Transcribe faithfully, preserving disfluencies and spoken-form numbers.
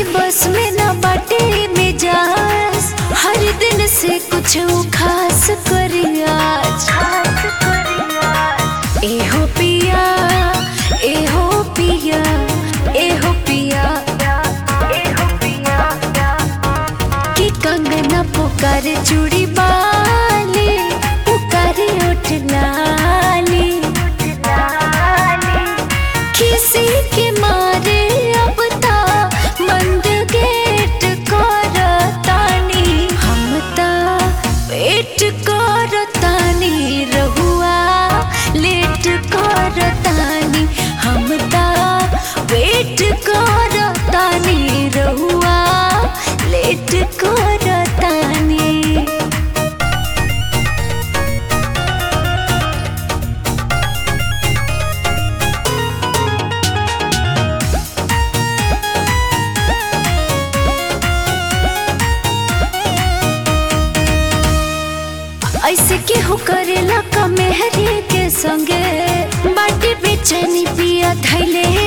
बस में न बाटे मिजाज, हर दिन से कुछ खास करी आज। एहो पिया एहो पिया एहो पिया एहो पिया कि कंगना पुकार चूड़ी बाली, पुकारे उठ लाली। किसी के मारे अब ता बंद गेट करतानी, हम ता वेट करतानी, रहुआ लेट करतानी। हम ता वेट करतानी, रहुआ लेट करतानी। ऐसे के हो करेला का मेहरी के संगे, बाटी बेचैनी पिया थैले